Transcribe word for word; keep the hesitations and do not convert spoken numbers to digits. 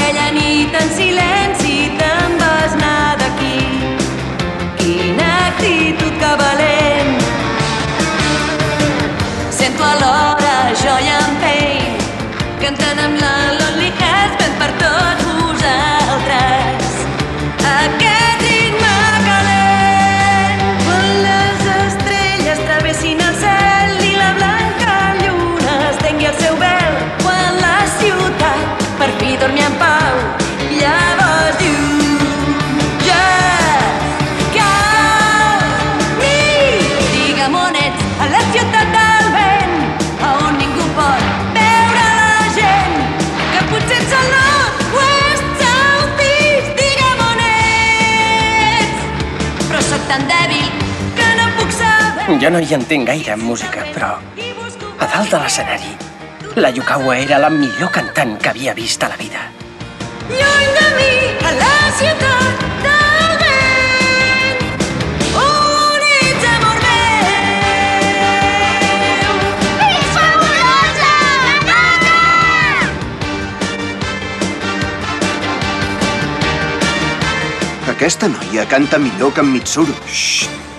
Aquella nit en silenci te'n vas anar d'aquí. Quina actitud que valent. Sento alhora joy and pain, cantant amb la Lonely Husband per tots vosaltres. Aquest ritme calent, quan les estrelles travessin el cel i la blanca lluna estengui el seu vel, quan la ciutat per fi dormi en pau, llavors diu ja camí. Digue'm on ets, a la ciutat del vent, a on ningú pot veure la gent, que potser ets al nord, oest, south, east. Digue'm on ets, però sóc tan dèbil que no puc saber. Jo no hi entenc gaire en música, però a dalt de l'escenari, la Yukawa era la millor cantant que havia vist a la vida. Lluny de mi, a la ciutat del vent, on ets, amor meu. Ets fabulosa, Nana! Aquesta noia canta millor que en Mitsuru. Xxt!